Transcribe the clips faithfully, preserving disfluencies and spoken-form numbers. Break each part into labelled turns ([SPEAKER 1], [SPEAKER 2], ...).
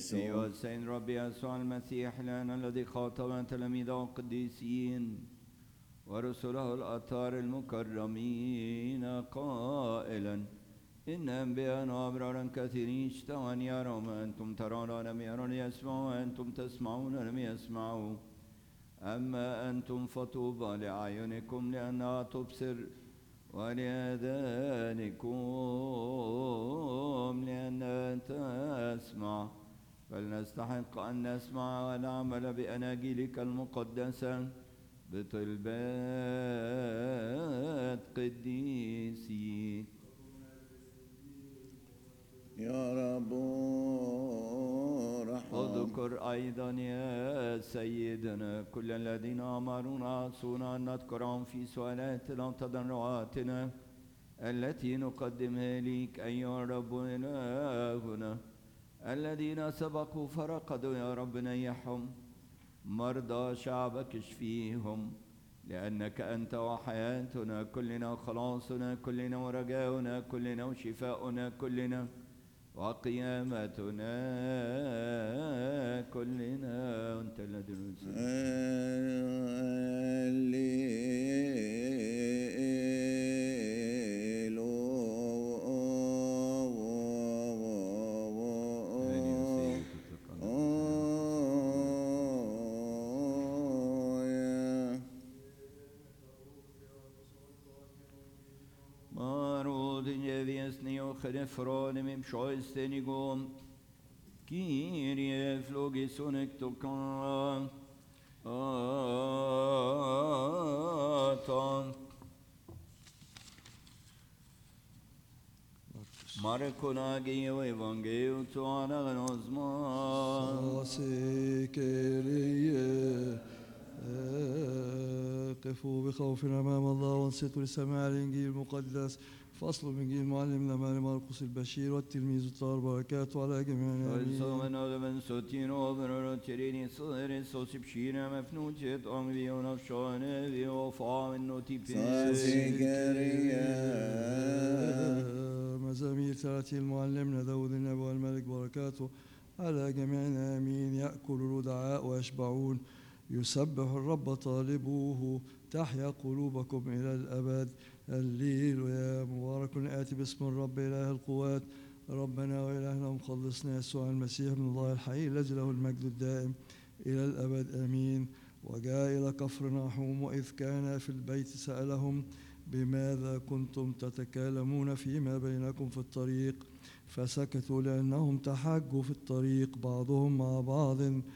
[SPEAKER 1] أيها السيد ربي يسوع المسيح لنا الذي خاطب تلاميذه القديسين ورسله الأطهار المكرمين قائلا إن أنبياء وأبرارا كثيرين اشتهوا أن يروا ما أنتم ترون لم يروا ليسمعوا وأنتم تسمعون لم يسمعوا أما أنتم فطوبى لأعينكم لأنها تبصر ولآذانكم لأنها تسمع فلنستحق أن نسمع ونعمل بأناجيلك المقدسة بطلبات قديسي
[SPEAKER 2] يا رب رحم.
[SPEAKER 1] اذكر أيضا يا سيدنا كل الذين أمرونا عصونا أن نذكرهم في سؤالاتنا وتضرعاتنا التي نقدمها ليك أيها الرب إلهنا الذين سبقوا فرقدوا يا رب نيحهم مرضى شعبك اشفيهم لأنك أنت وحياتنا كلنا وخلاصنا كلنا ورجاؤنا كلنا وشفاؤنا كلنا وقيامتنا كلنا وانت الذي نرسل Frone mim sjoistenigom Kyrie flogisonektokan Atan Markonagio Evangeo Tuana Nosma
[SPEAKER 3] Kyrie قفوا بخوف أمام الله وانصتوا لسماع الإنجيل المقدس. فصل من إنجيل معلمنا ماري مرقس البشير والتلميذ الطاهر بركاته على جميعنا آمين.
[SPEAKER 1] Sono ben sottino per tirini sore so sibshina mafnujet amvion afshane vi ofam notipi
[SPEAKER 3] مزامير ثلاثين المعلمنا داود النبي والملك بركاته على جميعنا آمين. يأكل الودعاء ويشبعون يسبح الرب طالبوه تحيا قلوبكم إلى الأبد. الليل يا مبارك آتي باسم الرب إله القوات ربنا وإلهنا ومخلصنا يسوع المسيح من الله الحي الذي له المجد الدائم إلى الأبد آمين. وجاء إلى كفر نحوم وإذ كان في البيت سألهم بماذا كنتم تتكلمون فيما بينكم في الطريق فسكتوا لأنهم تحاجوا في الطريق بعضهم مع بعض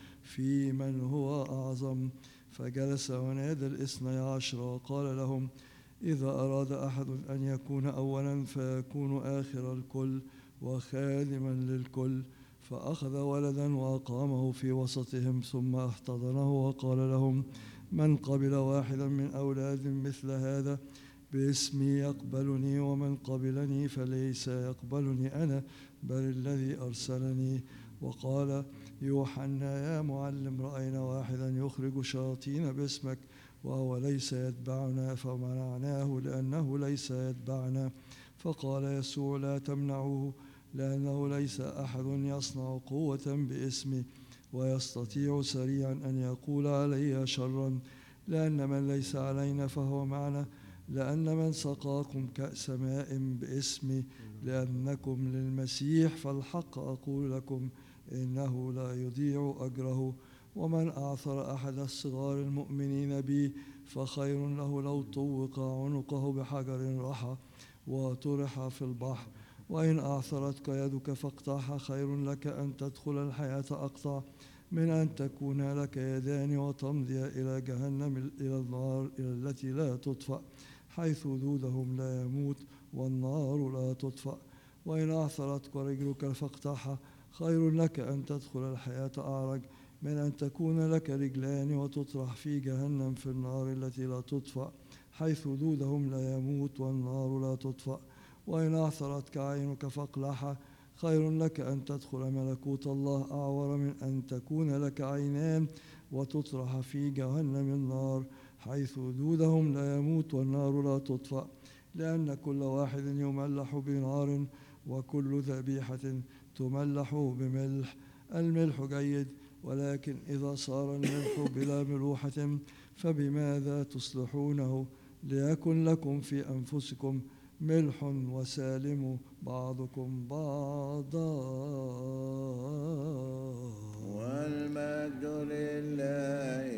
[SPEAKER 3] في من هو أعظم. فجلس ونادى الاثني عشر وقال لهم إذا أراد أحد أن يكون أولا فيكون آخر الكل وخادما للكل. فأخذ ولدا وأقامه في وسطهم ثم احتضنه وقال لهم من قبل واحدا من أولاد مثل هذا باسمي يقبلني ومن قبلني فليس يقبلني أنا بل الذي أرسلني. وقال يوحنا يا معلم رأينا واحدا يخرج شياطين باسمك وهو ليس يتبعنا فمنعناه لأنه ليس يتبعنا. فقال يسوع لا تمنعوه لأنه ليس أحد يصنع قوة باسمي ويستطيع سريعا أن يقول علي شرا لأن من ليس علينا فهو معنا. لأن من سقاكم كأس ماء باسمي لأنكم للمسيح فالحق أقول لكم إنه لا يضيع أجره. ومن أعثر أحد الصغار المؤمنين بي فخير له لو طوق عنقه بحجر رحى وطرح في البحر. وإن أعثرتك يدك فاقطعها خير لك أن تدخل الحياة أقطع من أن تكون لك يدان وتمضي إلى جهنم إلى النار إلى التي لا تطفأ حيث دودهم لا يموت والنار لا تطفأ. وإن أعثرتك رجلك فاقطعها خير لك أن تدخل الحياة أعرج من أن تكون لك رجلان وتطرح في جهنم في النار التي لا تطفأ حيث دودهم لا يموت والنار لا تطفأ. وإن أعثرتك عينك فاقلعها خير لك أن تدخل ملكوت الله أعور من أن تكون لك عينان وتطرح في جهنم النار حيث دودهم لا يموت والنار لا تطفأ. لأن كل واحد يملح بنار وكل ذبيحة تملح بملح الملح جيد، ولكن إذا صار الملح بلا ملوحة فبماذا تصلحونه؟ ليكن لكم في أنفسكم ملح وسالم بعضكم بعضا.
[SPEAKER 2] والمجد لله